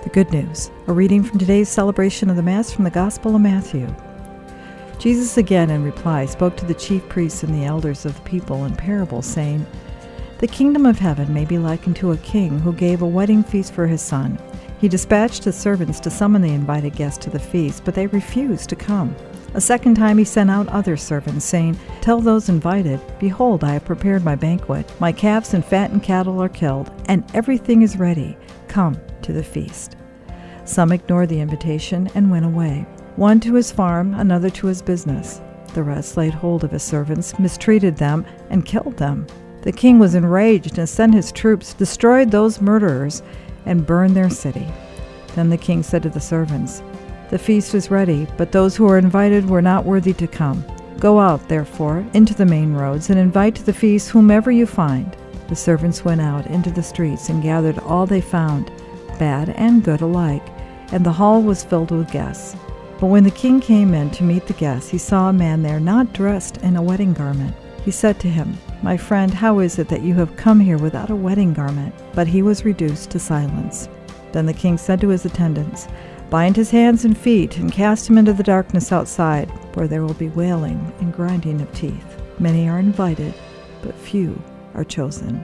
The Good News, a reading from today's celebration of the Mass from the Gospel of Matthew. Jesus again in reply spoke to the chief priests and the elders of the people in parables, saying, "The kingdom of heaven may be likened to a king who gave a wedding feast for his son. He dispatched his servants to summon the invited guests to the feast, but they refused to come. A second time he sent out other servants, saying, 'Tell those invited, behold, I have prepared my banquet. My calves and fattened cattle are killed, and everything is ready. Come to the feast.' Some ignored the invitation and went away, one to his farm, another to his business. The rest laid hold of his servants, mistreated them, and killed them. The king was enraged and sent his troops, destroyed those murderers, and burned their city. Then the king said to the servants, 'The feast is ready, but those who are invited were not worthy to come. Go out, therefore, into the main roads, and invite to the feast whomever you find.' The servants went out into the streets and gathered all they found, bad and good alike, and the hall was filled with guests. But when the king came in to meet the guests, he saw a man there not dressed in a wedding garment. He said to him, 'My friend, how is it that you have come here without a wedding garment?' But he was reduced to silence. Then the king said to his attendants, 'Bind his hands and feet and cast him into the darkness outside, where there will be wailing and grinding of teeth. Many are invited, but few are chosen.'"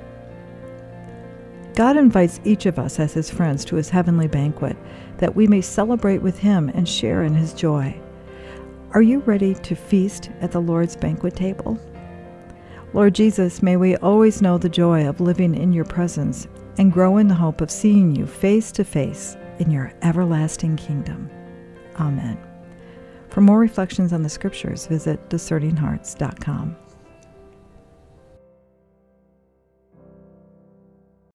God invites each of us as his friends to his heavenly banquet, that we may celebrate with him and share in his joy. Are you ready to feast at the Lord's banquet table? Lord Jesus, may we always know the joy of living in your presence and grow in the hope of seeing you face to face in your everlasting kingdom. Amen. For more reflections on the Scriptures, visit discerninghearts.com.